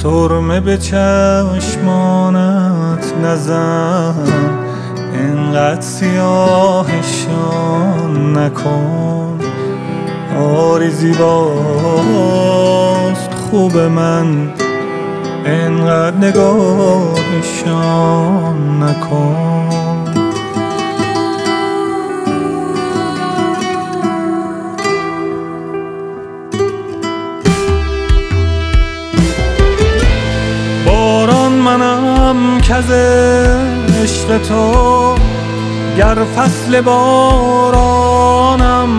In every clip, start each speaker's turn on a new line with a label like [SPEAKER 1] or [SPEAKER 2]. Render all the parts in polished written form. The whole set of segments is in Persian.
[SPEAKER 1] سرمه به چشمانت نزن، اینقدر سیاهشان نکن. آری زیباست خوب من، اینقدر نگاهشان نکن. باران منم کز عشق تو، گر فصل بارانم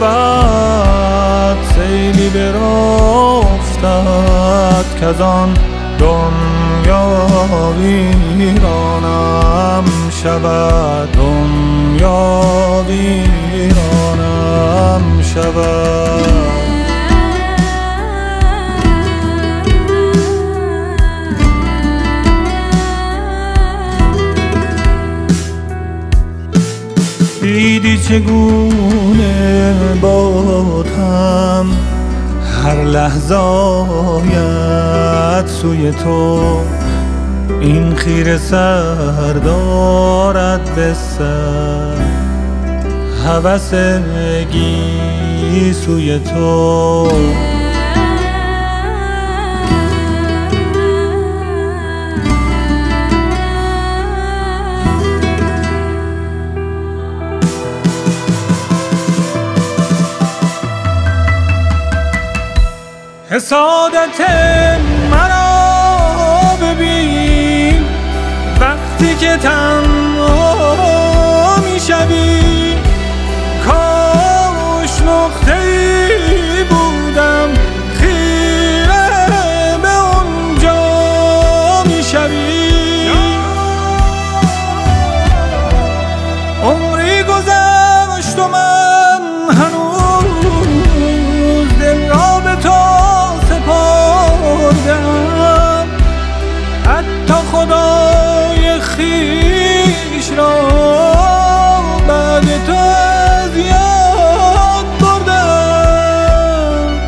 [SPEAKER 1] شود. سیلی برافتد کز آن دنیا ویرانم شود، دنیا ویرانم شود. دیدی چگونه باتم هر لحظه آید سوی تو، این خیره سر دارد به سر هوس گیسوی تو. حسادت مرا ببین وقتی که تنها میشوی. کاش نقطه‌ای بودم خیره به اونجا میشوی. عمری گذشت و من هنوز دل را به تو سپردم. حتی خدای خویش را بعد تو از یاد بردم.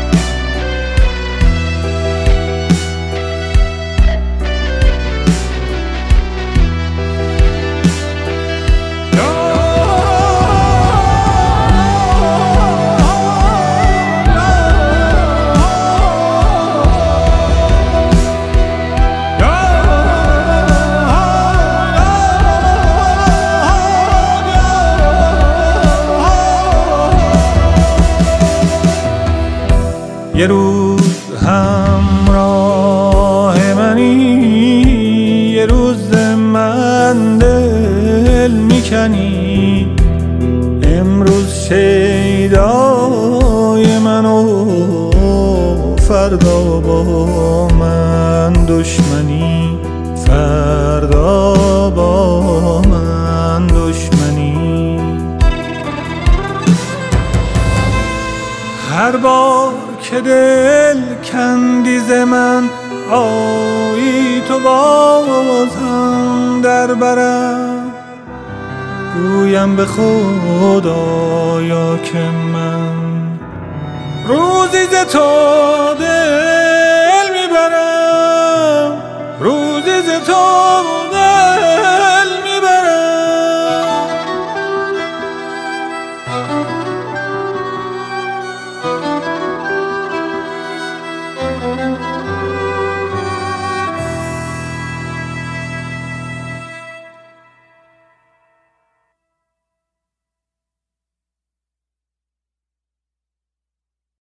[SPEAKER 1] یه روز همراه منی، یه روز من دل میکنی. امروز شیدای منو، فردا با من دشمنی، فردا با من دشمنی. هر بار که دل کندی ز من، آیی تو بازم در برم. گویم به خدایا که من روزی ز تو